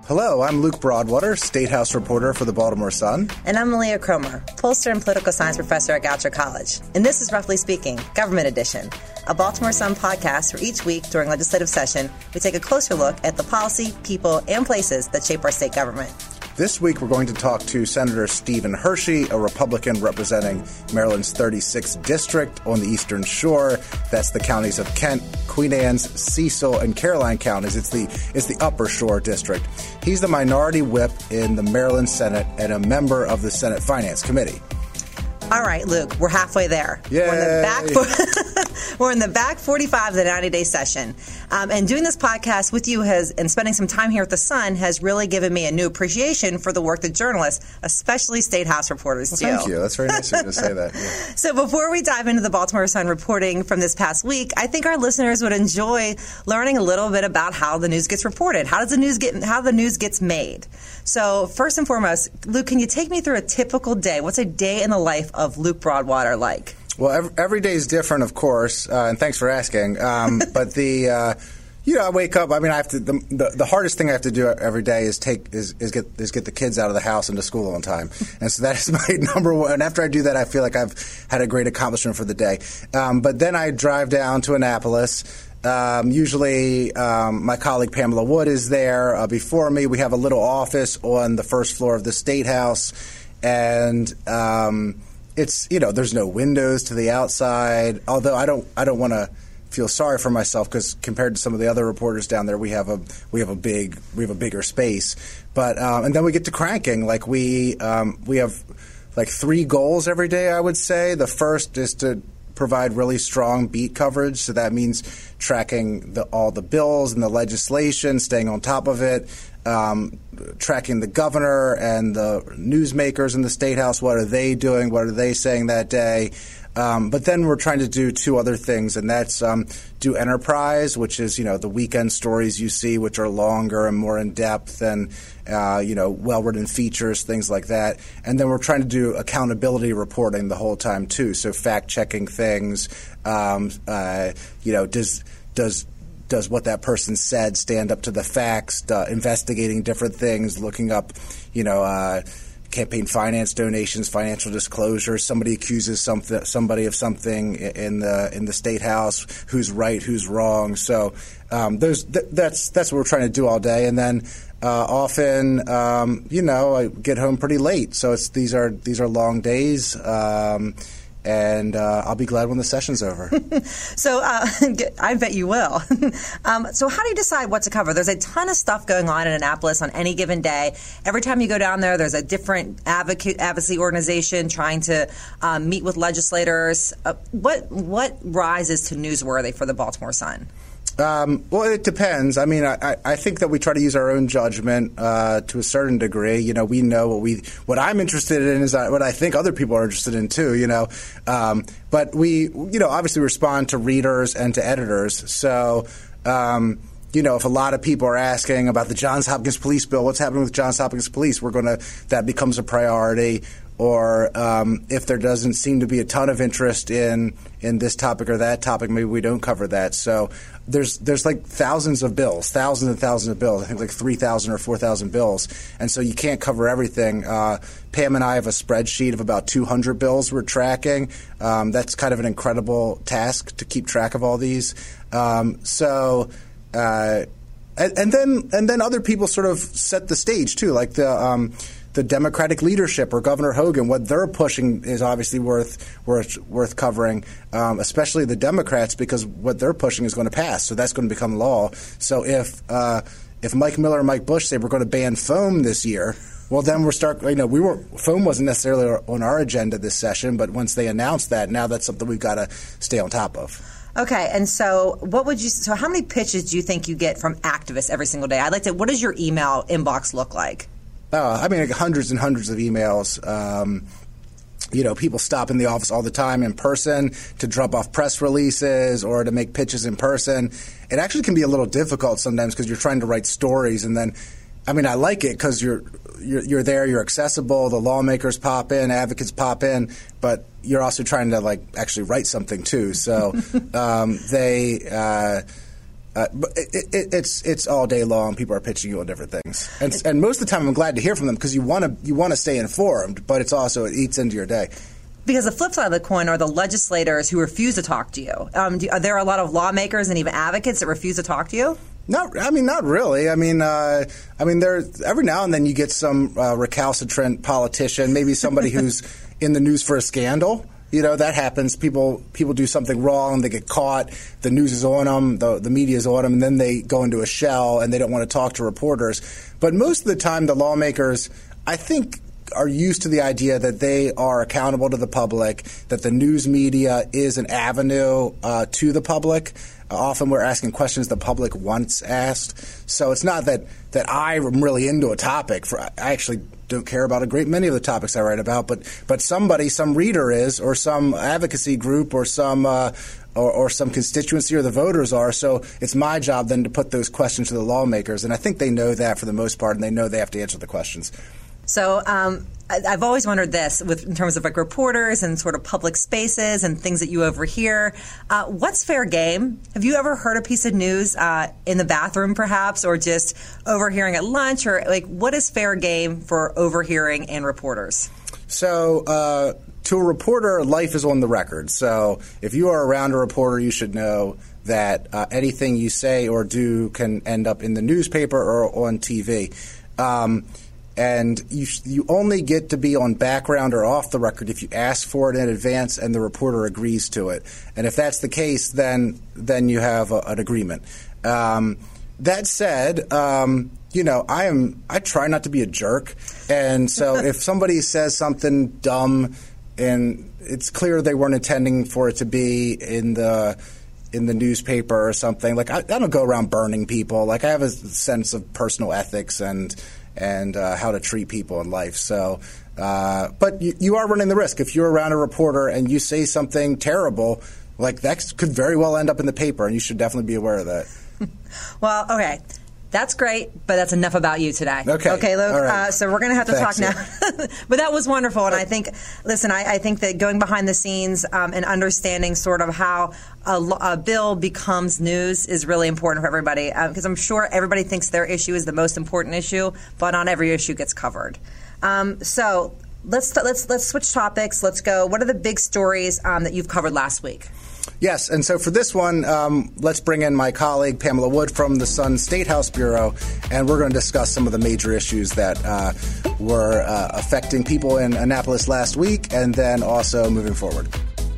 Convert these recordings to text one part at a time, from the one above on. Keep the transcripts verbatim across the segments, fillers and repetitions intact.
Hello, I'm Luke Broadwater, State House reporter for the Baltimore Sun. And I'm Malia Cromer, pollster and political science professor at Goucher College. And this is Roughly Speaking, Government Edition, a Baltimore Sun podcast where each week during legislative session, we take a closer look at the policy, people, and places that shape our state government. This week, we're going to talk to Senator Stephen Hershey, a Republican representing Maryland's thirty-sixth District on the Eastern Shore. That's the counties of Kent, Queen Anne's, Cecil, and Caroline counties. It's the it's the Upper Shore District. He's the minority whip in the Maryland Senate and a member of the Senate Finance Committee. All right, Luke, we're halfway there. Yay. We're in the back, for- we're in the back forty-five of the ninety-day session. Um, and doing this podcast with you has, and spending some time here at the Sun has really given me a new appreciation for the work that journalists, especially State House reporters, well, do. Thank you. That's very nice of you to say that. Yeah. So before we dive into the Baltimore Sun reporting from this past week, I think our listeners would enjoy learning a little bit about how the news gets reported. How does the news get? How the news gets made? So first and foremost, Luke, can you take me through a typical day? What's a day in the life of Luke Broadwater like? Well, every, every day is different, of course, uh, and thanks for asking. Um, but the, uh, you know, I wake up. I mean, I have to. The, the, the hardest thing I have to do every day is take is, is get is get the kids out of the house and to school on time, and so that is my number one. And after I do that, I feel like I've had a great accomplishment for the day. Um, but then I drive down to Annapolis. Um, usually, um, my colleague Pamela Wood is there uh, before me. We have a little office on the first floor of the State House, and um, it's you know there's no windows to the outside. Although I don't I don't want to feel sorry for myself because compared to some of the other reporters down there, we have a we have a big we have a bigger space. But um, and then we get to cranking. Like we um, we have like three goals every day. I would say the first is to provide really strong beat coverage. So that means tracking the, all the bills and the legislation, staying on top of it, um, tracking the governor and the newsmakers in the State House. What are they doing? What are they saying that day? Um, but then we're trying to do two other things, and that's um, do enterprise, which is, you know, the weekend stories you see, which are longer and more in-depth and, uh, you know, well-written features, things like that. And then we're trying to do accountability reporting the whole time, too, so fact-checking things. Um, uh, you know, does does does what that person said stand up to the facts, uh, investigating different things, looking up, you know, uh campaign finance donations, financial disclosure. Somebody accuses something, somebody of something in the in the State House. Who's right? Who's wrong? So um, there's th- that's that's what we're trying to do all day. And then uh, often, um, you know, I get home pretty late. So it's these are these are long days. Um, And uh, I'll be glad when the session's over. So uh, I bet you will. um, so how do you decide what to cover? There's a ton of stuff going on in Annapolis on any given day. Every time you go down there, there's a different advocate, advocacy organization trying to um, meet with legislators. Uh, what what rises to newsworthy for the Baltimore Sun? Um, well, it depends. I mean, I, I think that we try to use our own judgment uh, to a certain degree. You know, we know what we what I'm interested in is what I think other people are interested in too. You know, um, but we, you know, obviously respond to readers and to editors. So, um, you know, if a lot of people are asking about the Johns Hopkins Police Bill, what's happening with Johns Hopkins Police, we're going to that becomes a priority. Or um, if there doesn't seem to be a ton of interest in in this topic or that topic, maybe we don't cover that. So there's there's like thousands of bills, thousands and thousands of bills. I think like three thousand or four thousand bills, and so you can't cover everything. Uh, Pam and I have a spreadsheet of about two hundred bills we're tracking. Um, that's kind of an incredible task to keep track of all these. Um, so. Uh, and, and then and then other people sort of set the stage too, like the. Um, The Democratic leadership or Governor Hogan, what they're pushing is obviously worth worth worth covering, um, especially the Democrats, because what they're pushing is going to pass. So that's going to become law. So if uh, if Mike Miller and Mike Bush say we're going to ban foam this year, well, then we're start. You know, we were foam wasn't necessarily on our agenda this session, but once they announced that, now that's something we've got to stay on top of. Okay, and so what would you? So how many pitches do you think you get from activists every single day? I'd like to. What does your email inbox look like? Uh, I mean, like hundreds and hundreds of emails. Um, you know, people stop in the office all the time in person to drop off press releases or to make pitches in person. It actually can be a little difficult sometimes because you're trying to write stories, and then, I mean, I like it because you're, you're you're there, you're accessible. The lawmakers pop in, advocates pop in, but you're also trying to like actually write something too. So um, they. Uh, Uh, but it, it, it's it's all day long. People are pitching you on different things, and and most of the time I'm glad to hear from them because you want to you want to stay informed, but it's also it eats into your day. Because the flip side of the coin are the legislators who refuse to talk to you. Um, do, are there a lot of lawmakers and even advocates that refuse to talk to you? Not, I mean, not really. I mean, uh, I mean, there every now and then you get some uh, recalcitrant politician, maybe somebody who's in the news for a scandal. You know, that happens. People people do something wrong, they get caught, the news is on them, the, the media is on them, and then they go into a shell and they don't want to talk to reporters. But most of the time, the lawmakers, I think, are used to the idea that they are accountable to the public, that the news media is an avenue uh, to the public. Uh, often we're asking questions the public wants asked. So it's not that, that I'm really into a topic. For, I actually don't care about a great many of the topics I write about, but but somebody, some reader is, or some advocacy group, or some uh, or, or some constituency, or the voters are. So it's my job then to put those questions to the lawmakers, and I think they know that for the most part, and they know they have to answer the questions. So um, I, I've always wondered this with in terms of like reporters and sort of public spaces and things that you overhear. Uh, what's fair game? Have you ever heard a piece of news uh, in the bathroom, perhaps, or just overhearing at lunch, or like what is fair game for overhearing and reporters? So. Uh, To a reporter, life is on the record. So if you are around a reporter, you should know that uh, anything you say or do can end up in the newspaper or on T V. Um, and you you only get to be on background or off the record if you ask for it in advance and the reporter agrees to it. And if that's the case, then then you have a, an agreement. Um, that said, um, you know, I am I try not to be a jerk, and so if somebody says something dumb and it's clear they weren't intending for it to be in the in the newspaper or something, like I, I don't go around burning people. Like I have a sense of personal ethics and and uh, how to treat people in life. So, uh, but you, you are running the risk if you're around a reporter and you say something terrible, like that could very well end up in the paper, and you should definitely be aware of that. Well, okay. That's great, but that's enough about you today. Okay. Okay, Luke. Right. Uh, so we're going to have to Thanks, talk now. But that was wonderful. And I think, listen, I, I think that going behind the scenes um, and understanding sort of how a, a bill becomes news is really important for everybody. Because um, I'm sure everybody thinks their issue is the most important issue, but not every issue gets covered. Um, so let's let's let's switch topics. Let's go. What are the big stories um, that you've covered last week? Yes, and so for this one, um, let's bring in my colleague Pamela Wood from the Sun State House Bureau, and we're going to discuss some of the major issues that uh, were uh, affecting people in Annapolis last week, and then also moving forward.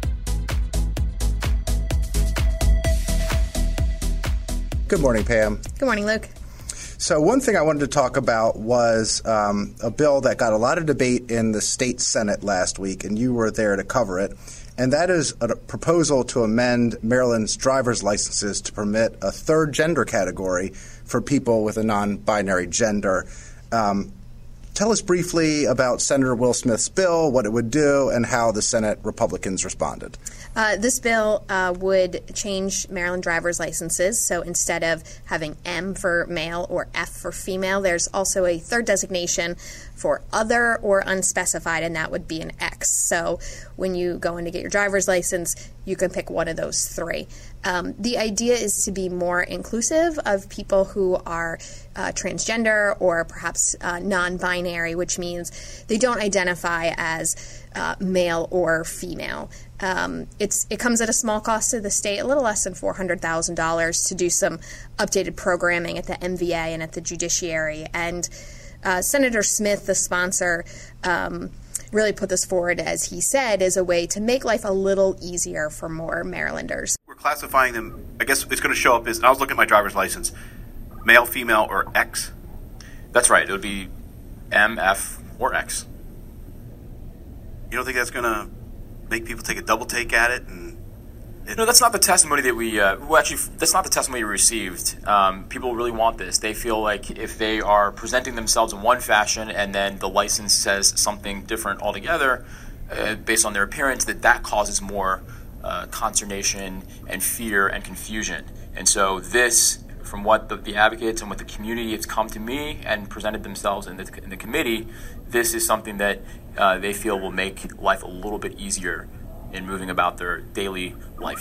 Good morning, Pam. Good morning, Luke. So one thing I wanted to talk about was um, a bill that got a lot of debate in the state Senate last week, and you were there to cover it. And that is a proposal to amend Maryland's driver's licenses to permit a third gender category for people with a non-binary gender. Um, tell us briefly about Senator Will Smith's bill, what it would do, and how the Senate Republicans responded. Uh, this bill uh, would change Maryland driver's licenses. So instead of having M for male or F for female, there's also a third designation for other or unspecified, and that would be an X. So when you go in to get your driver's license, you can pick one of those three. Um, the idea is to be more inclusive of people who are uh, transgender or perhaps uh, non-binary, which means they don't identify as uh, male or female. Um, it's it comes at a small cost to the state, a little less than four hundred thousand dollars, to do some updated programming at the M V A and at the judiciary. And uh, Senator Smith, the sponsor, um, really put this forward, as he said, as a way to make life a little easier for more Marylanders. We're classifying them, I guess it's going to show up as, I was looking at my driver's license, male, female, or X. That's right. It would be M, F, or X. You don't think that's going to make people take a double take at it? And it, No, that's not the testimony that we, uh, well, actually, that's not the testimony we received. Um, people really want this. They feel like if they are presenting themselves in one fashion and then the license says something different altogether uh, based on their appearance, that that causes more uh, consternation and fear and confusion. And so this, from what the, the advocates and what the community has come to me and presented themselves in the, in the committee, this is something that uh, they feel will make life a little bit easier in moving about their daily life.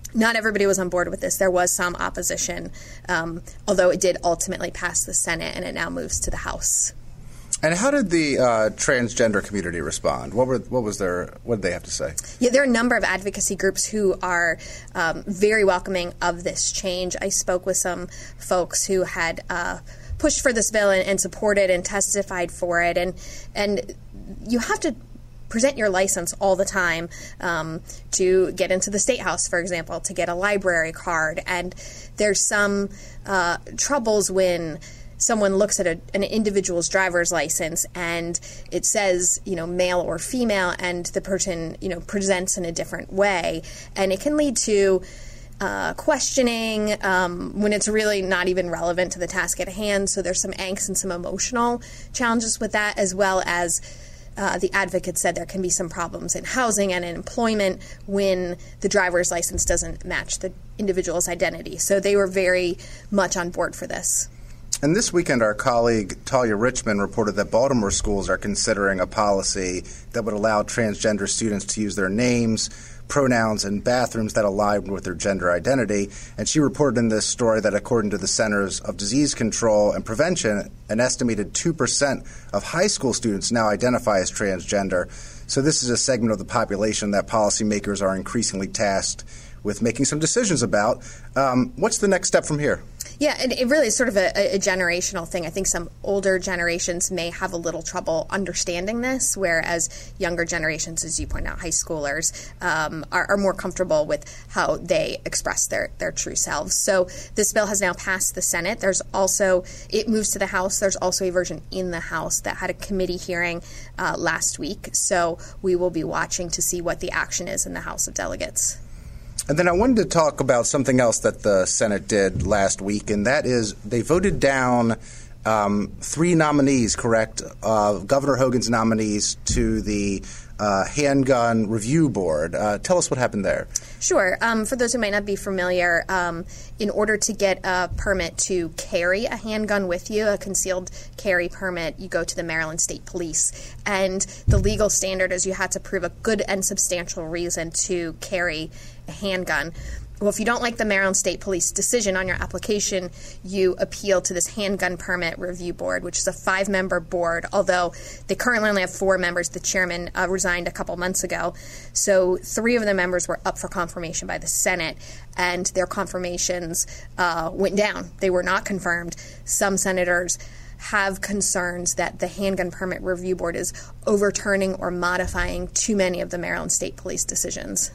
Not everybody was on board with this. There was some opposition, um, although it did ultimately pass the Senate, and it now moves to the House. And how did the uh, transgender community respond? What were what was their what did they have to say? Yeah, there are a number of advocacy groups who are um, very welcoming of this change. I spoke with some folks who had uh, pushed for this bill and, and supported and testified for it, and and you have to present your license all the time um, to get into the State House, for example, to get a library card, and there's some uh, troubles when someone looks at a, an individual's driver's license and it says, you know, male or female, and the person, you know, presents in a different way. And it can lead to uh, questioning um, when it's really not even relevant to the task at hand. So there's some angst and some emotional challenges with that, as well as Uh, the advocate said there can be some problems in housing and in employment when the driver's license doesn't match the individual's identity. So they were very much on board for this. And this weekend, our colleague Talia Richmond reported that Baltimore schools are considering a policy that would allow transgender students to use their names, pronouns, and bathrooms that align with their gender identity. And she reported in this story that according to the Centers of Disease Control and Prevention, an estimated two percent of high school students now identify as transgender. So this is a segment of the population that policymakers are increasingly tasked with making some decisions about. Um, what's the next step from here? Yeah, and it really is sort of a, a generational thing. I think some older generations may have a little trouble understanding this, whereas younger generations, as you point out, high schoolers, um, are, are more comfortable with how they express their, their true selves. So this bill has now passed the Senate. There's also, it moves to the House. There's also a version in the House that had a committee hearing uh, last week. So we will be watching to see what the action is in the House of Delegates. And then I wanted to talk about something else that the Senate did last week, and that is they voted down um, three nominees, correct, uh, Governor Hogan's nominees to the uh, Handgun Review Board. Uh, tell us what happened there. Sure. Um, for those who might not be familiar, um, in order to get a permit to carry a handgun with you, a concealed carry permit, you go to the Maryland State Police. And the legal standard is you had to prove a good and substantial reason to carry a handgun. Well, if you don't like the Maryland State Police decision on your application, you appeal to this Handgun Permit Review Board, which is a five-member board, although they currently only have four members. The chairman uh, resigned a couple months ago. So three of the members were up for confirmation by the Senate, and their confirmations uh, went down. They were not confirmed. Some senators have concerns that the Handgun Permit Review Board is overturning or modifying too many of the Maryland State Police decisions.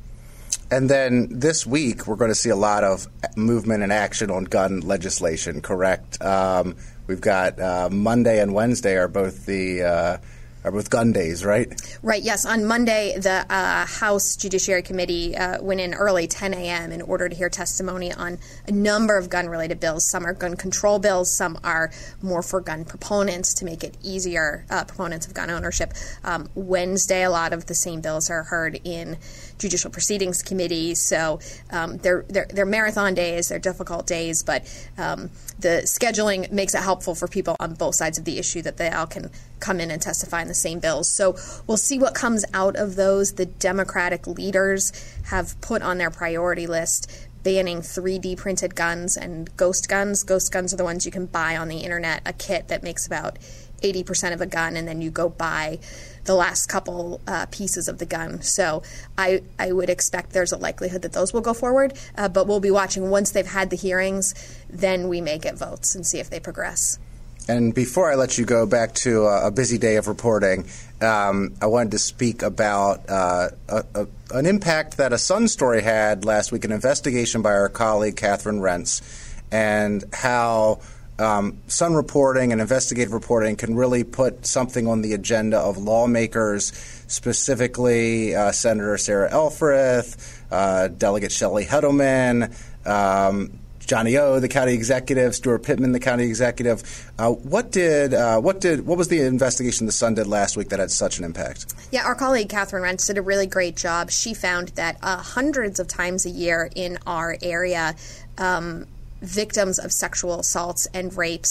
And then this week, we're going to see a lot of movement and action on gun legislation, correct? Um, we've got uh, Monday and Wednesday are both the uh, are both gun days, right? Right, yes. On Monday, the uh, House Judiciary Committee uh, went in early, ten a.m., in order to hear testimony on a number of gun-related bills. Some are gun control bills. Some are more for gun proponents to make it easier, uh, proponents of gun ownership. Um, Wednesday, a lot of the same bills are heard in Judicial Proceedings Committee. So um, they're, they're, they're marathon days. They're difficult days, but um, the scheduling makes it helpful for people on both sides of the issue that they all can come in and testify in the same bills. So we'll see what comes out of those. The Democratic leaders have put on their priority list banning three D printed guns and ghost guns. Ghost guns are the ones you can buy on the internet, a kit that makes about eighty percent of a gun, and then you go buy the last couple uh, pieces of the gun. So I, I would expect there's a likelihood that those will go forward, uh, but we'll be watching. Once they've had the hearings, then we may get votes and see if they progress. And before I let you go back to a busy day of reporting, um, I wanted to speak about uh, a, a, an impact that a Sun story had last week, an investigation by our colleague Catherine Rentz, and how um, Sun reporting and investigative reporting can really put something on the agenda of lawmakers, specifically uh, Senator Sarah Elfreth, uh, Delegate Shelley Heddleman, um, Johnny O, the county executive, Stuart Pittman, the county executive. Uh, what did uh, what did what was the investigation the Sun did last week that had such an impact? Yeah, our colleague Catherine Rentz did a really great job. She found that uh, hundreds of times a year in our area, um, victims of sexual assaults and rapes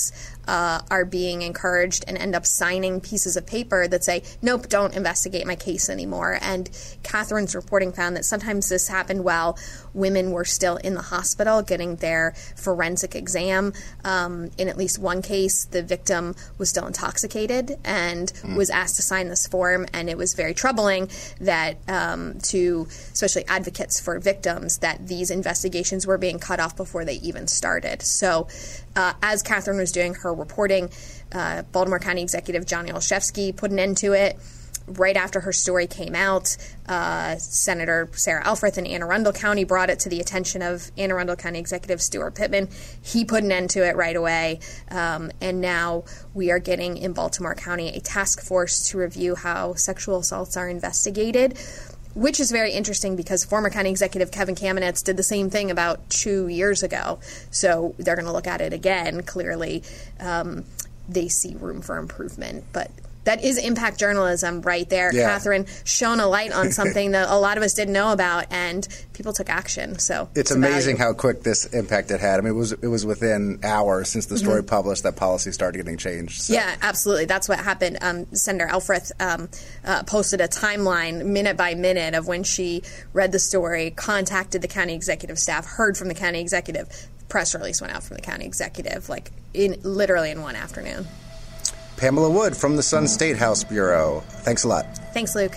uh, are being encouraged and end up signing pieces of paper that say, nope, don't investigate my case anymore. And Catherine's reporting found that sometimes this happened while women were still in the hospital getting their forensic exam. Um, in at least one case, the victim was still intoxicated and mm. was asked to sign this form, and it was very troubling that um, to especially advocates for victims that these investigations were being cut off before they even started. So uh, as Catherine was doing her reporting, uh, Baltimore County Executive Johnny Olszewski put an end to it. Right after her story came out, uh, Senator Sarah Alfrith in Anne Arundel County brought it to the attention of Anne Arundel County Executive Stuart Pittman. He put an end to it right away, um, and now we are getting in Baltimore County a task force to review how sexual assaults are investigated, which is very interesting because former County Executive Kevin Kamenetz did the same thing about two years ago. So they're going to look at it again. Clearly, um, they see room for improvement, but that is impact journalism right there. Yeah. Catherine shone a light on something that a lot of us didn't know about, and people took action. So it's, it's amazing how quick this impact it had. I mean, it was it was within hours since the story mm-hmm. published that policy started getting changed. So. Yeah, absolutely. That's what happened. Um, Senator Alfrith um, uh, posted a timeline minute by minute of when she read the story, contacted the county executive staff, heard from the county executive. Press release went out from the county executive, like in literally in one afternoon. Pamela Wood from the Sun State House Bureau. Thanks a lot. Thanks, Luke.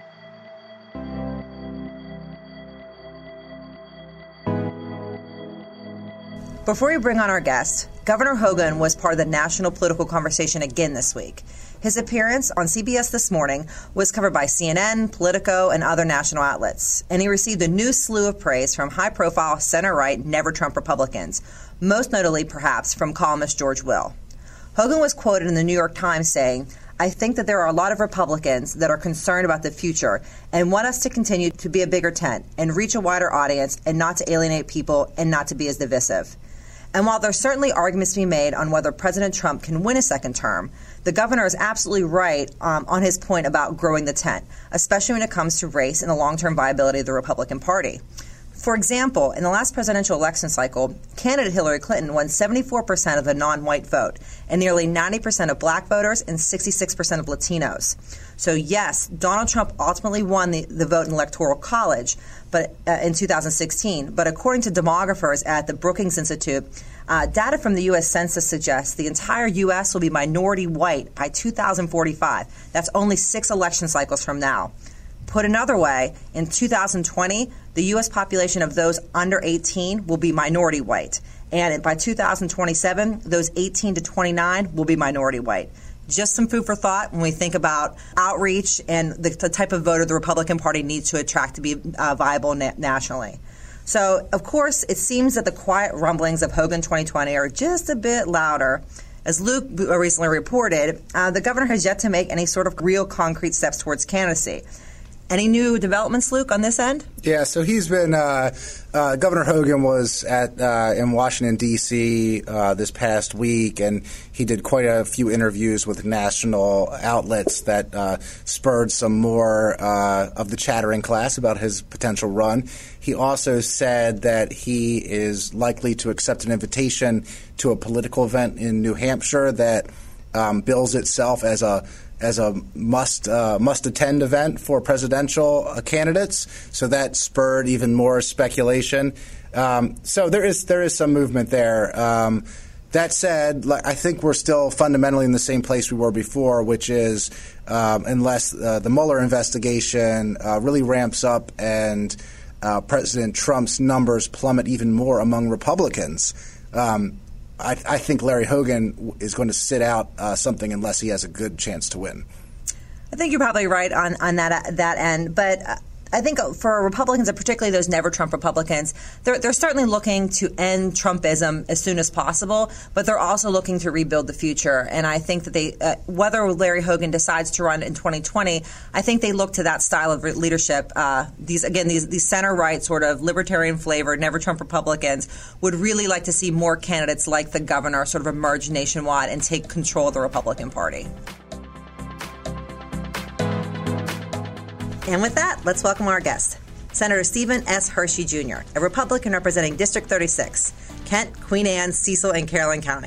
Before we bring on our guest, Governor Hogan was part of the national political conversation again this week. His appearance on C B S This Morning was covered by C N N, Politico, and other national outlets, and he received a new slew of praise from high-profile center-right Never Trump Republicans, most notably perhaps from columnist George Will. Hogan was quoted in the New York Times saying, "I think that there are a lot of Republicans that are concerned about the future and want us to continue to be a bigger tent and reach a wider audience and not to alienate people and not to be as divisive." And while there's certainly arguments to be made on whether President Trump can win a second term, the governor is absolutely right um, on his point about growing the tent, especially when it comes to race and the long-term viability of the Republican Party. For example, in the last presidential election cycle, candidate Hillary Clinton won seventy-four percent of the non-white vote and nearly ninety percent of black voters and sixty-six percent of Latinos. So yes, Donald Trump ultimately won the, the vote in Electoral College but uh, in two thousand sixteen. But according to demographers at the Brookings Institute, uh, data from the U S Census suggests the entire U S will be minority white by two thousand forty-five. That's only six election cycles from now. Put another way, in two thousand twenty, the U S population of those under eighteen will be minority white. And by two thousand twenty-seven, those eighteen to twenty-nine will be minority white. Just some food for thought when we think about outreach and the, the type of voter the Republican Party needs to attract to be uh, viable na- nationally. So, of course, it seems that the quiet rumblings of Hogan twenty twenty are just a bit louder. As Luke recently reported, uh, the governor has yet to make any sort of real concrete steps towards candidacy. Any new developments, Luke, on this end? Yeah, so he's been uh, uh, Governor Hogan was at uh, in Washington, D C uh, this past week, and he did quite a few interviews with national outlets that uh, spurred some more uh, of the chattering class about his potential run. He also said that he is likely to accept an invitation to a political event in New Hampshire that um, bills itself as a as a must uh, must attend event for presidential uh, candidates. So that spurred even more speculation. Um, so there is there is some movement there. Um, that said, I think we're still fundamentally in the same place we were before, which is um, unless uh, the Mueller investigation uh, really ramps up and uh, President Trump's numbers plummet even more among Republicans, um, I, I think Larry Hogan is going to sit out uh, something unless he has a good chance to win. I think you're probably right on, on that that end. But uh, I think for Republicans, and particularly those never-Trump Republicans, they're, they're certainly looking to end Trumpism as soon as possible, but they're also looking to rebuild the future. And I think that they, uh, whether Larry Hogan decides to run in twenty twenty, I think they look to that style of leadership. Uh, these again, these, these center-right sort of libertarian-flavored never-Trump Republicans would really like to see more candidates like the governor sort of emerge nationwide and take control of the Republican Party. And with that, let's welcome our guest, Senator Stephen S. Hershey Junior, a Republican representing District thirty-six, Kent, Queen Anne, Cecil, and Caroline counties.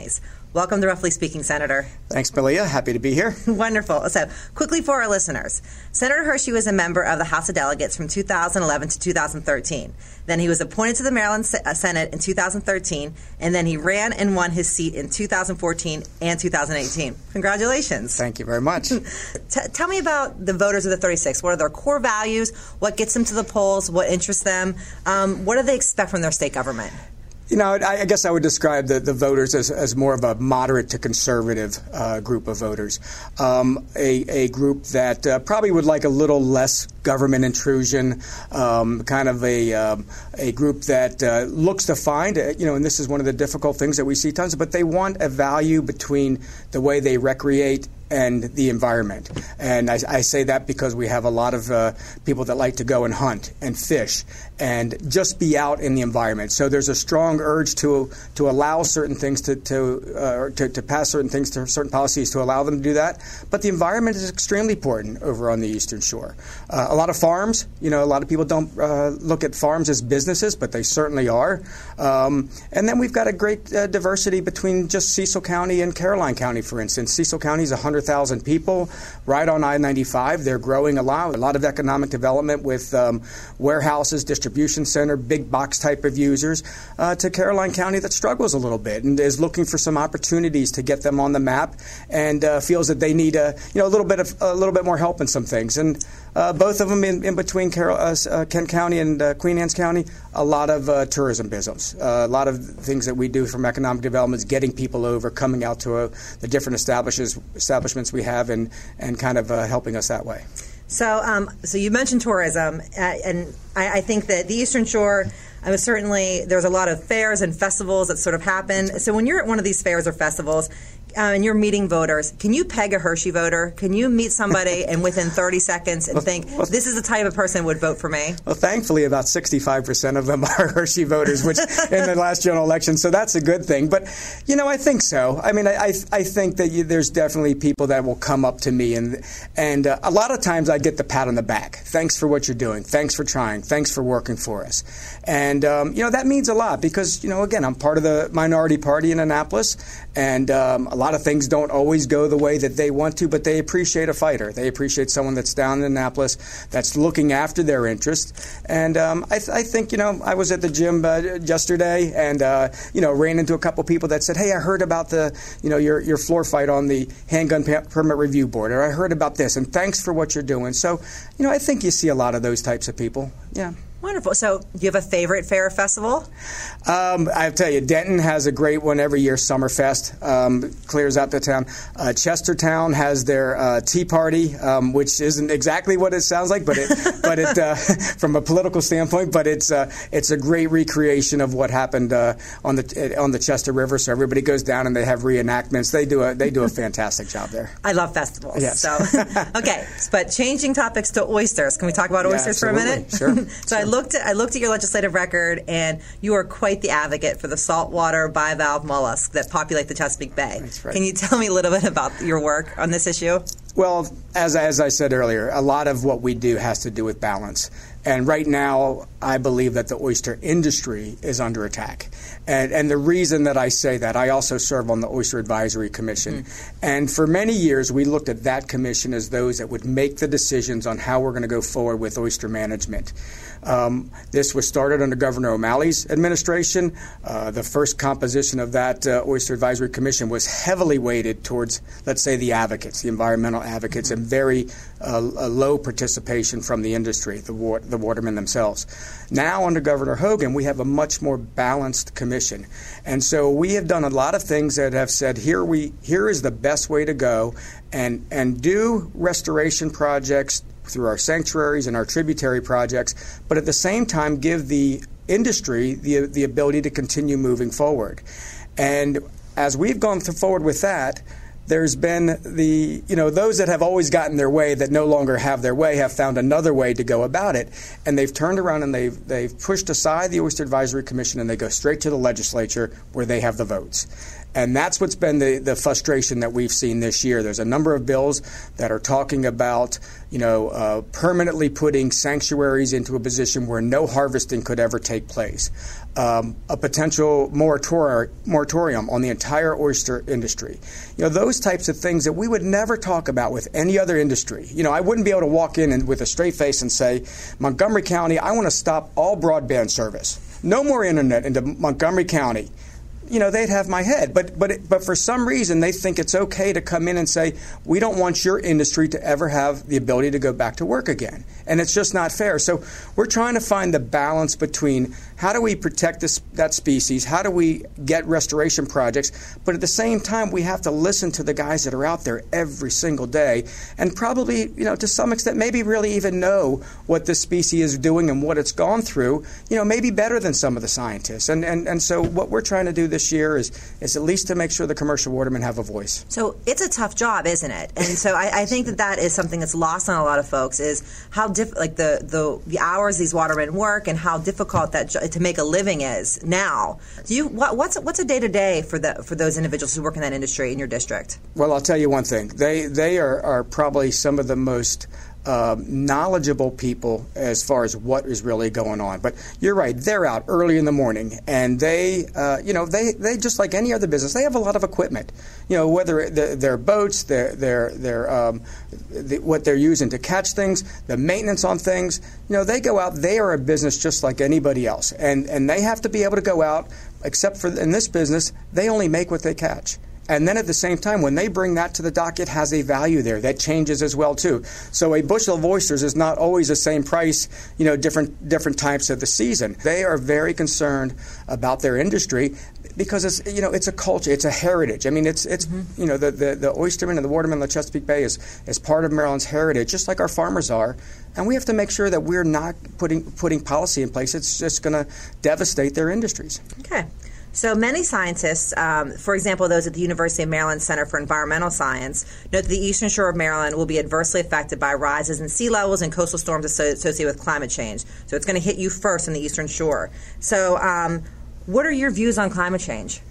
Welcome to Roughly Speaking, Senator. Thanks, Malia. Happy to be here. Wonderful. So, quickly for our listeners, Senator Hershey was a member of the House of Delegates from two thousand eleven to two thousand thirteen. Then he was appointed to the Maryland Senate in two thousand thirteen, and then he ran and won his seat in two thousand fourteen and two thousand eighteen. Congratulations. Thank you very much. T- tell me about the voters of the thirty-six. What are their core values? What gets them to the polls? What interests them? Um, what do they expect from their state government? You know, I, I guess I would describe the, the voters as, as more of a moderate to conservative uh, group of voters, um, a, a group that uh, probably would like a little less government intrusion, um, kind of a um, a group that uh, looks to find, uh, you know, and this is one of the difficult things that we see tons of, but they want a value between the way they recreate and the environment. And I, I say that because we have a lot of uh, people that like to go and hunt and fish and just be out in the environment. So there's a strong urge to to allow certain things to to, uh, to to pass certain things to certain policies to allow them to do that. But the environment is extremely important over on the Eastern Shore. Uh, a lot of farms, you know, a lot of people don't uh, look at farms as businesses, but they certainly are. Um, and then we've got a great uh, diversity between just Cecil County and Caroline County, for instance. Cecil County is one hundred thousand people right on I ninety-five. They're growing a lot, a lot of economic development with um, warehouses, distribution center, big box type of users, uh, to Caroline County that struggles a little bit and is looking for some opportunities to get them on the map and uh, feels that they need a you know a little bit of a little bit more help in some things. And uh, both of them in, in between Carol, uh, uh, Kent County and uh, Queen Anne's County, a lot of uh, tourism business, uh, a lot of things that we do from economic development is getting people over, coming out to uh, the different establishments establishments we have, and and kind of uh, helping us that way. So, um, so you mentioned tourism, uh, and I, I think that the Eastern Shore, I was certainly there's a lot of fairs and festivals that sort of happen. So, when you're at one of these fairs or festivals, uh, and you're meeting voters, can you peg a Hershey voter? Can you meet somebody and within thirty seconds and think, this is the type of person who would vote for me? Well, thankfully, about sixty-five percent of them are Hershey voters, which in the last general election, so that's a good thing. But, you know, I think so. I mean, I I, I think that you, there's definitely people that will come up to me, and and uh, a lot of times I get the pat on the back. Thanks for what you're doing. Thanks for trying. Thanks for working for us. And, um, you know, that means a lot because, you know, again, I'm part of the minority party in Annapolis, and um, a lot of things don't always go the way that they want to, but they appreciate a fighter. They appreciate someone that's down in Annapolis that's looking after their interests. And um, I, th- I think, you know, I was at the gym uh, yesterday and, uh, you know, ran into a couple people that said, hey, I heard about the, you know, your, your floor fight on the Handgun Permit Review Board, or I heard about this, and thanks for what you're doing. So, you know, I think you see a lot of those types of people. Yeah. Wonderful. So, do you have a favorite fair or festival? Um, I tell you, Denton has a great one every year, Summerfest, um, clears out the town. Uh, Chestertown has their uh, Tea Party, um, which isn't exactly what it sounds like, but it, but it, uh, from a political standpoint, but it's uh, it's a great recreation of what happened uh, on the on the Chester River. So everybody goes down and they have reenactments. They do a they do a fantastic job there. I love festivals. Yes. So, okay, but changing topics to oysters. Can we talk about oysters yeah, for a minute? Sure. so sure. I looked at I looked at your legislative record, and you are quite the advocate for the saltwater bivalve mollusks that populate the Chesapeake Bay. That's right. Can you tell me a little bit about your work on this issue? Well, as as I said earlier, a lot of what we do has to do with balance. And right now, I believe that the oyster industry is under attack. And, and the reason that I say that, I also serve on the Oyster Advisory Commission. Mm. And for many years, we looked at that commission as those that would make the decisions on how we're going to go forward with oyster management. Um, this was started under Governor O'Malley's administration. Uh, the first composition of that uh, Oyster Advisory Commission was heavily weighted towards, let's say, the advocates, the environmental advocates, and very uh, low participation from the industry, the, wa- the watermen themselves. Now, under Governor Hogan, we have a much more balanced commission. And so we have done a lot of things that have said, here we here is the best way to go and, and do restoration projects through our sanctuaries and our tributary projects, but at the same time give the industry the the ability to continue moving forward. And as we've gone forward with that, there's been the, you know, those that have always gotten their way that no longer have their way have found another way to go about it. And they've turned around and they've, they've pushed aside the Oyster Advisory Commission and they go straight to the legislature where they have the votes. And that's what's been the, the frustration that we've seen this year. There's a number of bills that are talking about you know, uh, permanently putting sanctuaries into a position where no harvesting could ever take place, um, a potential moratori- moratorium on the entire oyster industry. You know, those types of things that we would never talk about with any other industry. You know, I wouldn't be able to walk in and with a straight face and say, Montgomery County, I want to stop all broadband service. No more internet into Montgomery County. You know, they'd have my head. But but but for some reason, they think it's okay to come in and say, we don't want your industry to ever have the ability to go back to work again. And it's just not fair. So we're trying to find the balance between how do we protect this, that species, how do we get restoration projects, but at the same time, we have to listen to the guys that are out there every single day and probably, you know, to some extent, maybe really even know what this species is doing and what it's gone through, you know, maybe better than some of the scientists. And and, and so what we're trying to do this year is, is at least to make sure the commercial watermen have a voice. So it's a tough job, isn't it? And so I, I think that that is something that's lost on a lot of folks is how diff- like the, the the hours these watermen work and how difficult that jo- to make a living is now. Do you what, what's what's a day to day for the for those individuals who work in that industry in your district? Well, I'll tell you one thing. They they are, are probably some of the most Um, knowledgeable people as far as what is really going on. But you're right, they're out early in the morning, and they, uh, you know, they, they just like any other business, they have a lot of equipment. You know, whether the, their boats, their, their, their, um, the, what they're using to catch things, the maintenance on things. You know, they go out. They are a business just like anybody else, and and they have to be able to go out. Except for in this business, they only make what they catch. And then at the same time, when they bring that to the dock, it has a value there. That changes as well, too. So a bushel of oysters is not always the same price, you know, different different types of the season. They are very concerned about their industry because it's, you know, it's a culture, it's a heritage. I mean, it's, it's mm-hmm. you know, the, the, the oystermen and the watermen of the Chesapeake Bay is, is part of Maryland's heritage, just like our farmers are. And we have to make sure that we're not putting, putting policy in place. It's just going to devastate their industries. Okay. So many scientists, um, for example, those at the University of Maryland Center for Environmental Science, note that the eastern shore of Maryland will be adversely affected by rises in sea levels and coastal storms associated with climate change. So it's going to hit you first in the eastern shore. So um, what are your views on climate change?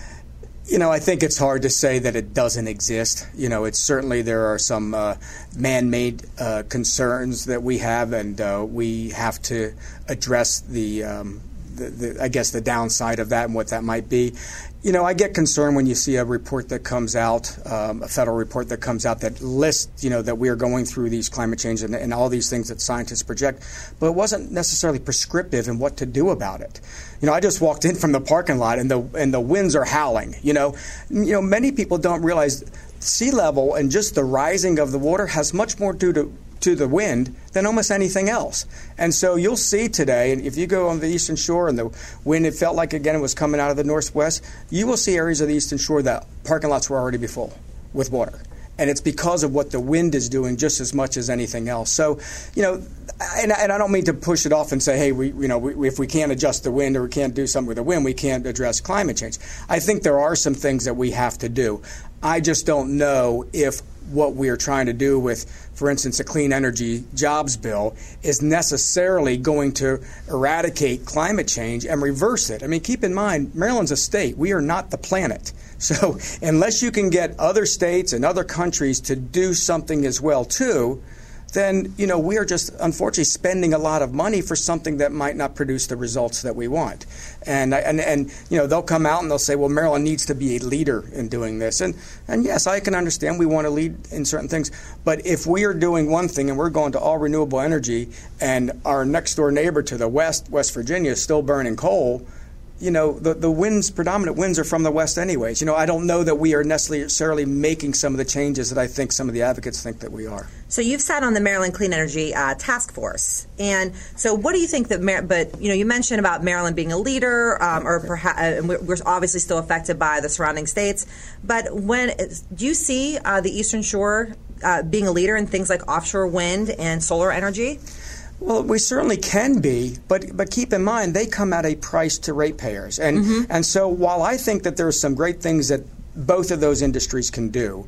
You know, I think it's hard to say that it doesn't exist. You know, it's certainly there are some uh, man-made uh, concerns that we have, and uh, we have to address the um, The, the, I guess the downside of that and what that might be. You know, I get concerned when you see a report that comes out, um, a federal report that comes out that lists, you know, that we are going through these climate change and, and all these things that scientists project, but it wasn't necessarily prescriptive in what to do about it. You know, I just walked in from the parking lot and the and the winds are howling. You know, you know, many people don't realize sea level and just the rising of the water has much more due to to the wind than almost anything else. And so you'll see today, if you go on the eastern shore and the wind, it felt like, again, it was coming out of the northwest, you will see areas of the eastern shore that parking lots will already be full with water. And it's because of what the wind is doing just as much as anything else. So, you know, and, and I don't mean to push it off and say, hey, we, you know, we, if we can't adjust the wind or we can't do something with the wind, we can't address climate change. I think there are some things that we have to do. I just don't know if what we are trying to do with, for instance, a clean energy jobs bill is necessarily going to eradicate climate change and reverse it. I mean, keep in mind, Maryland's a state. We are not the planet. So unless you can get other states and other countries to do something as well, too, then, you know, we are just, unfortunately, spending a lot of money for something that might not produce the results that we want. And, and, and you know, they'll come out and they'll say, well, Maryland needs to be a leader in doing this. And, and yes, I can understand we want to lead in certain things. But if we are doing one thing and we're going to all renewable energy and our next-door neighbor to the west, West Virginia, is still burning coal, you know, the, the winds, predominant winds are from the west anyways. You know, I don't know that we are necessarily making some of the changes that I think some of the advocates think that we are. So you've sat on the Maryland Clean Energy uh, Task Force. And so what do you think that, Mar- but, you know, you mentioned about Maryland being a leader, um, or perhaps, uh, and we're obviously still affected by the surrounding states. But when, do you see uh, the Eastern Shore uh, being a leader in things like offshore wind and solar energy? Well, we certainly can be, but but keep in mind they come at a price to ratepayers, and mm-hmm. and so while I think that there are some great things that both of those industries can do,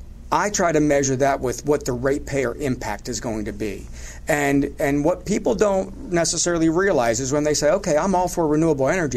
I try to measure that with what the ratepayer impact is going to be, and and what people don't necessarily realize is when they say, okay, I'm all for renewable energies,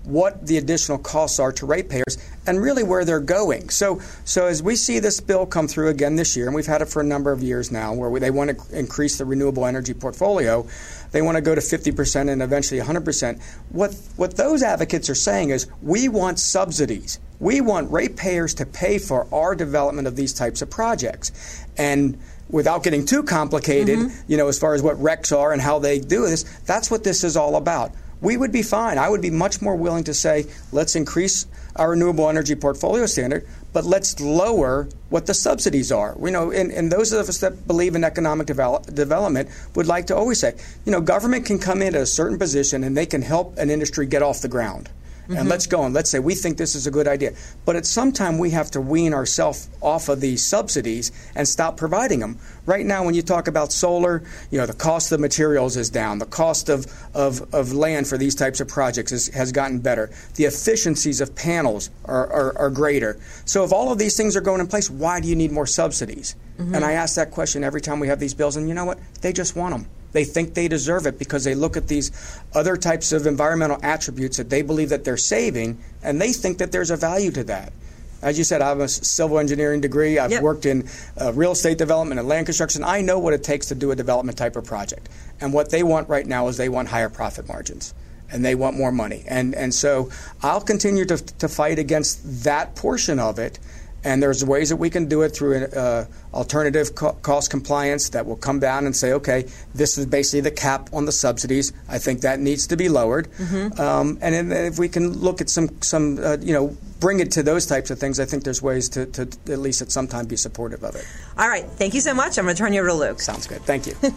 what the additional costs are to ratepayers and really where they're going. So, so as we see this bill come through again this year, and we've had it for a number of years now, where we, they want to increase the renewable energy portfolio, they want to go to fifty percent and eventually one hundred percent. What, what those advocates are saying is we want subsidies. We want ratepayers to pay for our development of these types of projects. And without getting too complicated, mm-hmm. you know, as far as what recs are and how they do this, that's what this is all about. We would be fine. I would be much more willing to say, let's increase our renewable energy portfolio standard, but let's lower what the subsidies are. You know, and, and those of us that believe in economic develop, development would like to always say, you know, government can come in at a certain position and they can help an industry get off the ground. Mm-hmm. And let's go and let's say we think this is a good idea. But at some time we have to wean ourselves off of these subsidies and stop providing them. Right now when you talk about solar, you know, the cost of materials is down. The cost of, of, of land for these types of projects is, has gotten better. The efficiencies of panels are, are, are greater. So if all of these things are going in place, why do you need more subsidies? Mm-hmm. And I ask that question every time we have these bills. And you know what? They just want them. They think they deserve it because they look at these other types of environmental attributes that they believe that they're saving, and they think that there's a value to that. As you said, I have a civil engineering degree. I've yep. worked in uh, real estate development and land construction. I know what it takes to do a development type of project. And what they want right now is they want higher profit margins, and they want more money. And and so I'll continue to, to fight against that portion of it. And there's ways that we can do it through an uh, alternative co- cost compliance that will come down and say, okay, this is basically the cap on the subsidies. I think that needs to be lowered. Mm-hmm. Um, and then if we can look at some, some uh, you know, bring it to those types of things, I think there's ways to, to at least at some time be supportive of it. All right. Thank you so much. I'm going to turn you over to Luke. Sounds good. Thank you.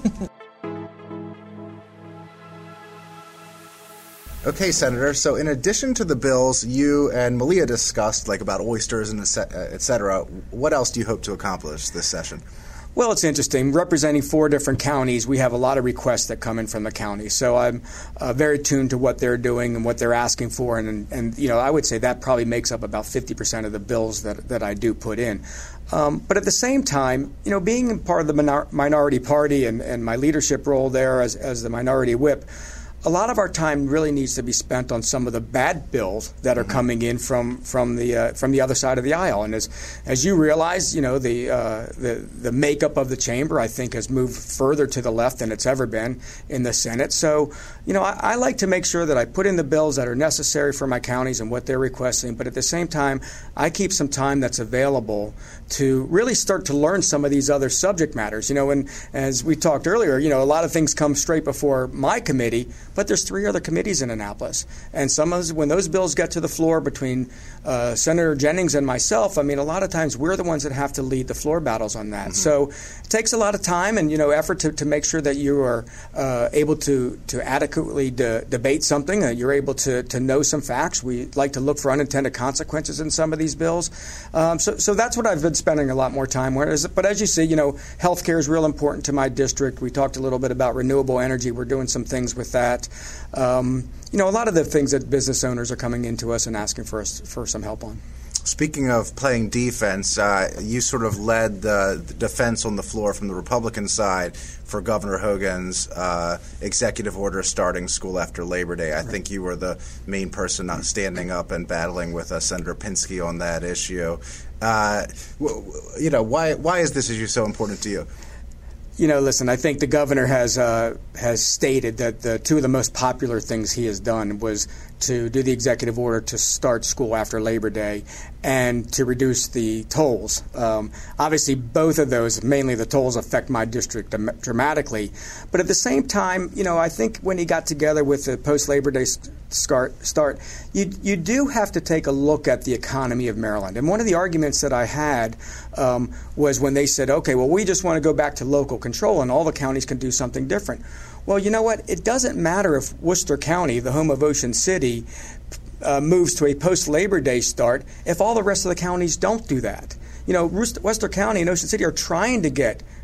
Okay, Senator. So in addition to the bills you and Malia discussed, like about oysters and et cetera, what else do you hope to accomplish this session? Well, it's interesting. Representing four different counties, we have a lot of requests that come in from the county. So I'm uh, very tuned to what they're doing and what they're asking for. And, and, you know, I would say that probably makes up about fifty percent of the bills that, that I do put in. Um, but at the same time, you know, being part of the minor- minority party and, and my leadership role there as, as the minority whip, a lot of our time really needs to be spent on some of the bad bills that are mm-hmm. coming in from from the uh, from the other side of the aisle. And as as you realize, you know, the uh, the the makeup of the chamber, I think, has moved further to the left than it's ever been in the Senate. So, you know, I, I like to make sure that I put in the bills that are necessary for my counties and what they're requesting. But at the same time, I keep some time that's available to really start to learn some of these other subject matters. You know, and as we talked earlier, you know, a lot of things come straight before my committee. But there's three other committees in Annapolis. And some of, when those bills get to the floor between uh, Senator Jennings and myself, I mean, a lot of times we're the ones that have to lead the floor battles on that. Mm-hmm. So it takes a lot of time and, you know, effort to, to make sure that you are uh, able to, to adequately de- debate something, that you're able to, to know some facts. We like to look for unintended consequences in some of these bills. Um, so, so that's what I've been spending a lot more time with. But as you see, you know, health care is real important to my district. We talked a little bit about renewable energy. We're doing some things with that. Um, you know, a lot of the things that business owners are coming into us and asking for us for some help on. Speaking of playing defense, uh, you sort of led the, the defense on the floor from the Republican side for Governor Hogan's uh, executive order starting school after Labor Day. I right. think you were the main person not standing up and battling with uh, Senator Pinsky on that issue. Uh, w- w- you know, why why is this issue so important to you? You know, listen, I think the governor has uh, has stated that the two of the most popular things he has done was to do the executive order to start school after Labor Day and to reduce the tolls. Um, obviously, both of those, mainly the tolls, affect my district dramatically. But at the same time, you know, I think when he got together with the post-Labor Day start, start you, you do have to take a look at the economy of Maryland. And one of the arguments that I had um, was when they said, okay, well, we just want to go back to local control and all the counties can do something different. Well, you know what? It doesn't matter if Worcester County, the home of Ocean City, uh, moves to a post-Labor Day start if all the rest of the counties don't do that. You know, Worcester County and Ocean City are trying to get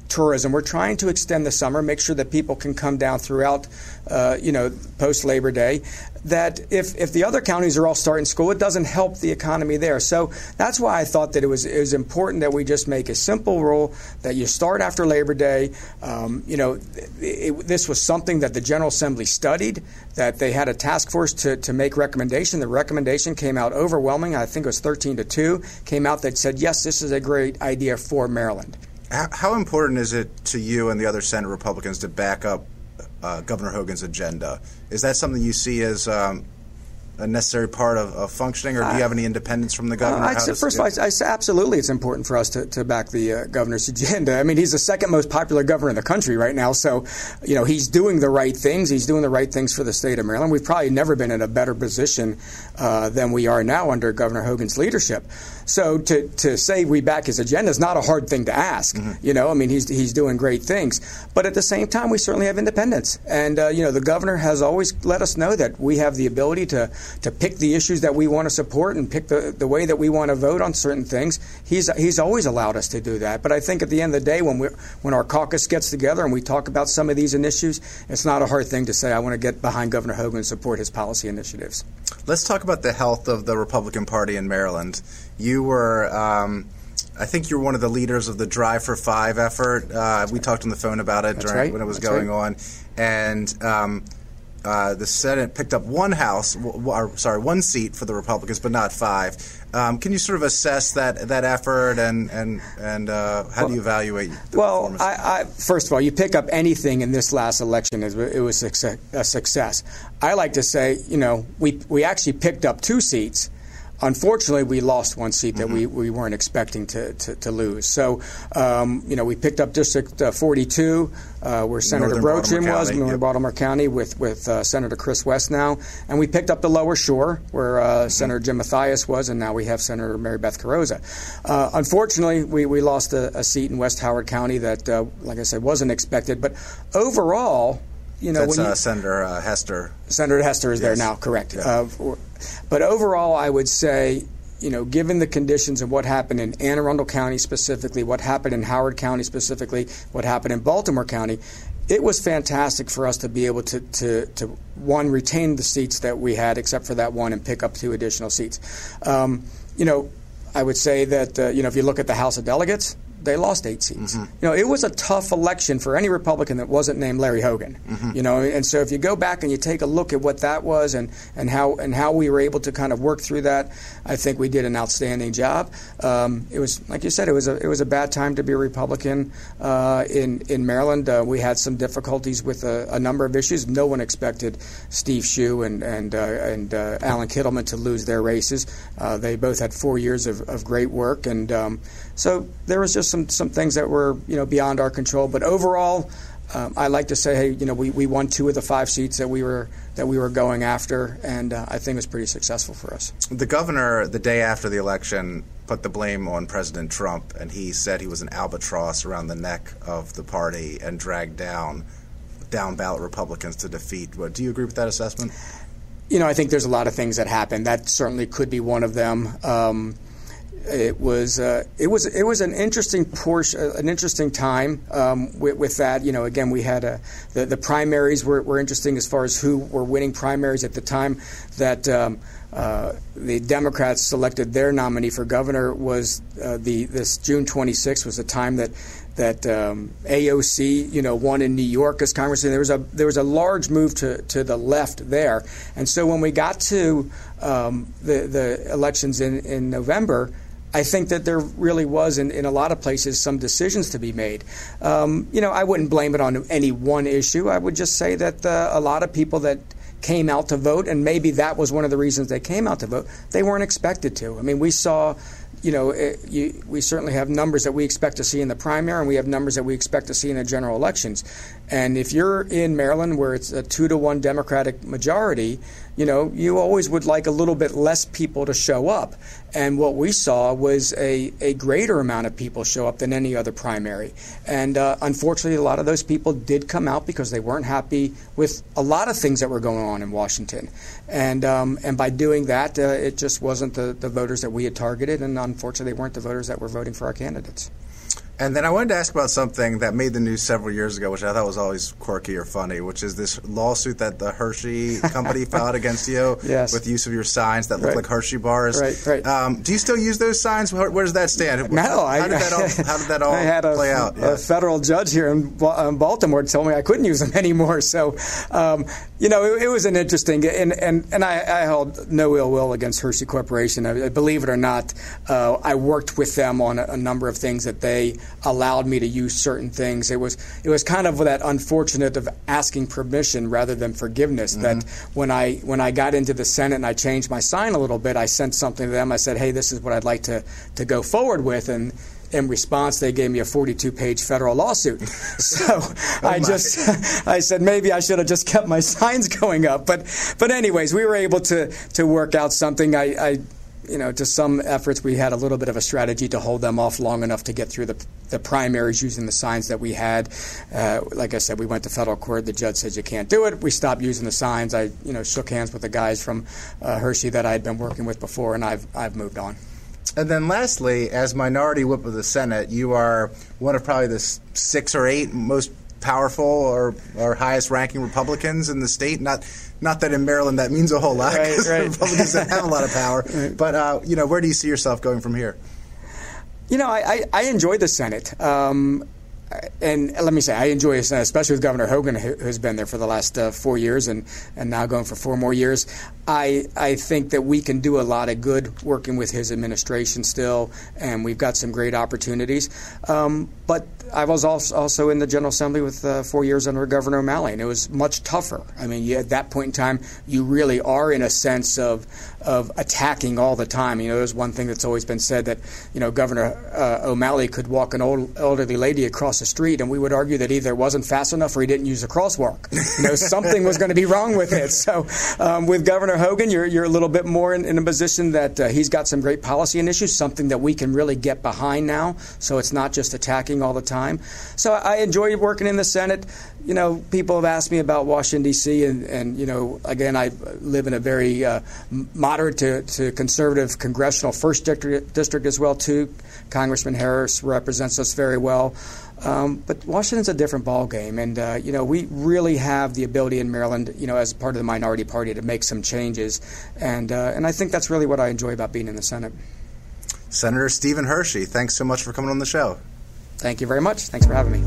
tourism. We're trying to extend the summer, make sure that people can come down throughout, uh, you know, post Labor Day. That if, if the other counties are all starting school, it doesn't help the economy there. So that's why I thought that it was it was important that we just make a simple rule that you start after Labor Day. Um, you know, it, it, this was something that the General Assembly studied, that they had a task force to, to make recommendation. The recommendation came out overwhelming. I think it was thirteen to two. Came out that said, yes, this is a great idea for Maryland. How, how important is it to you and the other Senate Republicans to back up uh, Governor Hogan's agenda? Is that something you see as um, a necessary part of, of functioning, or do you have any independence from the governor? Uh, say, first of all, I, I say absolutely it's important for us to, to back the uh, governor's agenda. I mean, he's the second most popular governor in the country right now, so, you know, he's doing the right things. He's doing the right things for the state of Maryland. We've probably never been in a better position uh, than we are now under Governor Hogan's leadership. So to, to say we back his agenda is not a hard thing to ask. Mm-hmm. You know, I mean, he's he's doing great things. But at the same time, we certainly have independence. And, uh, you know, the governor has always let us know that we have the ability to, to pick the issues that we want to support and pick the, the way that we want to vote on certain things. He's he's always allowed us to do that. But I think at the end of the day, when we when our caucus gets together and we talk about some of these issues, it's not a hard thing to say, I want to get behind Governor Hogan and support his policy initiatives. Let's talk about the health of the Republican Party in Maryland. You were, um, I think you were one of the leaders of the Drive for Five effort. Uh, we talked on the phone about it That's during right. when it was That's going right. on. And um, uh, the Senate picked up one house, w- or, sorry, one seat for the Republicans, but not five. Um, can you sort of assess that that effort, and and and uh, how well, do you evaluate the well, performance? I, I, first of all, you pick up anything in this last election, it was a success. I like to say, you know, we we actually picked up two seats. Unfortunately, we lost one seat that mm-hmm. we, we weren't expecting to, to, to lose. So, um, you know, we picked up District uh, forty-two, uh, where Senator Brocham was, in Northern Baltimore County, with, with uh, Senator Chris West now. And we picked up the Lower Shore, where uh, mm-hmm. Senator Jim Mathias was, and now we have Senator Mary Beth Carrozza. Uh, unfortunately, we, we lost a, a seat in West Howard County that, uh, like I said, wasn't expected. But overall, you know, That's when you, uh, Senator uh, Hester. Senator Hester is yes. there now, correct. Yeah. Uh, but overall, I would say, you know, given the conditions of what happened in Anne Arundel County specifically, what happened in Howard County specifically, what happened in Baltimore County, it was fantastic for us to be able to, to, to one, retain the seats that we had, except for that one, and pick up two additional seats. Um, you know, I would say that, uh, you know, if you look at the House of Delegates, they lost eight seats. Mm-hmm. You know, it was a tough election for any Republican that wasn't named Larry Hogan. Mm-hmm. You know, and so if you go back and you take a look at what that was and, and how and how we were able to kind of work through that, I think we did an outstanding job. Um, it was, like you said, it was a it was a bad time to be a Republican uh, in in Maryland. Uh, we had some difficulties with a, a number of issues. No one expected Steve Shue and and uh, and uh, Alan Kittleman to lose their races. Uh, they both had four years of, of great work, and um, so there was just some some things that were, you know, beyond our control. But overall, um, I like to say, hey, you know, we, we won two of the five seats that we were that we were going after, and uh, I think it was pretty successful for us. The governor, the day after the election, put the blame on President Trump, and he said he was an albatross around the neck of the party and dragged down down ballot Republicans to defeat. What, do you agree with that assessment? You know, I think there's a lot of things that happened. That certainly could be one of them. Um, It was uh, it was it was an interesting portion, an interesting time um, with, with that. You know, again, we had a, the the primaries were, were interesting as far as who were winning primaries at the time. That um, uh, the Democrats selected their nominee for governor was uh, the this June twenty-sixth was the time that that um, A O C, you know, won in New York as congressman. There was a there was a large move to, to the left there, and so when we got to um, the the elections in in November, I think that there really was, in, in a lot of places, some decisions to be made. Um, you know, I wouldn't blame it on any one issue. I would just say that uh, a lot of people that came out to vote, and maybe that was one of the reasons they came out to vote, they weren't expected to. I mean, we saw, you know, it, you, we certainly have numbers that we expect to see in the primary, and we have numbers that we expect to see in the general elections. And if you're in Maryland where it's a two to one Democratic majority, you know, you always would like a little bit less people to show up. And what we saw was a, a greater amount of people show up than any other primary. And uh, unfortunately, a lot of those people did come out because they weren't happy with a lot of things that were going on in Washington. And um, and by doing that, uh, it just wasn't the, the voters that we had targeted, and unfortunately, they weren't the voters that were voting for our candidates. And then I wanted to ask about something that made the news several years ago, which I thought was always quirky or funny, which is this lawsuit that the Hershey company filed against you yes. with use of your signs that look right. like Hershey bars. Right, right. Um, do you still use those signs? Where, where does that stand? No, how I, did that all, how did that all I had a, play out? A yeah. federal judge here in Baltimore told me I couldn't use them anymore. So, um, you know, it, it was an interesting, and and, and I, I held no ill will against Hershey Corporation. I, believe it or not, uh, I worked with them on a, a number of things that they allowed me to use certain things. It was it was kind of that unfortunate of asking permission rather than forgiveness. Mm-hmm. That when I when I got into the Senate and I changed my sign a little bit, I sent something to them. I said, hey, this is what I'd like to, to go forward with. And in response, they gave me a forty-two page federal lawsuit. So oh I just I said maybe I should have just kept my signs going up. But but anyways, we were able to, to work out something. I, I You know, to some efforts, we had a little bit of a strategy to hold them off long enough to get through the, the primaries using the signs that we had. Uh, like I said, we went to federal court. The judge said you can't do it. We stopped using the signs. I, you know, shook hands with the guys from uh, Hershey that I had been working with before, and I've I've moved on. And then lastly, as Minority Whip of the Senate, you are one of probably the six or eight most powerful or, or highest-ranking Republicans in the state. Not not that in Maryland that means a whole lot, because right, right. Republicans don't have a lot of power. Right. But, uh, you know, where do you see yourself going from here? You know, I, I, I enjoy the Senate. Um, and let me say, I enjoy the Senate, especially with Governor Hogan, who has been there for the last uh, four years and, and now going for four more years. I I think that we can do a lot of good working with his administration still, and we've got some great opportunities. Um, but I was also, also in the General Assembly with uh, four years under Governor O'Malley, and it was much tougher. I mean, you, at that point in time, you really are in a sense of of attacking all the time. You know, there's one thing that's always been said that, you know, Governor uh, O'Malley could walk an old elderly lady across the street, and we would argue that either it wasn't fast enough or he didn't use a crosswalk. You know, something was going to be wrong with it. So um, with Governor Hogan, you're you're a little bit more in, in a position that uh, he's got some great policy initiatives, something that we can really get behind now. So it's not just attacking all the time. So I enjoy working in the Senate. You know, people have asked me about Washington, D C, and, and you know, again, I live in a very uh, moderate to, to conservative congressional first district, district as well, too. Congressman Harris represents us very well. Um, but Washington's a different ballgame, and, uh, you know, we really have the ability in Maryland, you know, as part of the minority party to make some changes. And, uh, and I think that's really what I enjoy about being in the Senate. Senator Stephen Hershey, thanks so much for coming on the show. Thank you very much. Thanks for having me.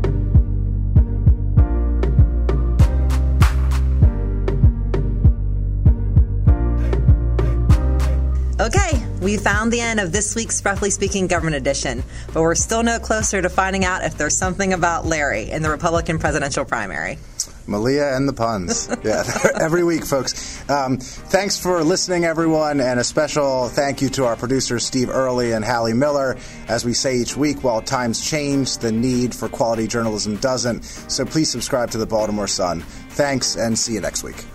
Okay, we found the end of this week's Roughly Speaking Government Edition, but we're still no closer to finding out if there's something about Larry in the Republican presidential primary. Malia and the puns. Yeah, every week, folks. Um, thanks for listening, everyone, and a special thank you to our producers, Steve Early and Hallie Miller. As we say each week, while times change, the need for quality journalism doesn't. So please subscribe to the Baltimore Sun. Thanks, and see you next week.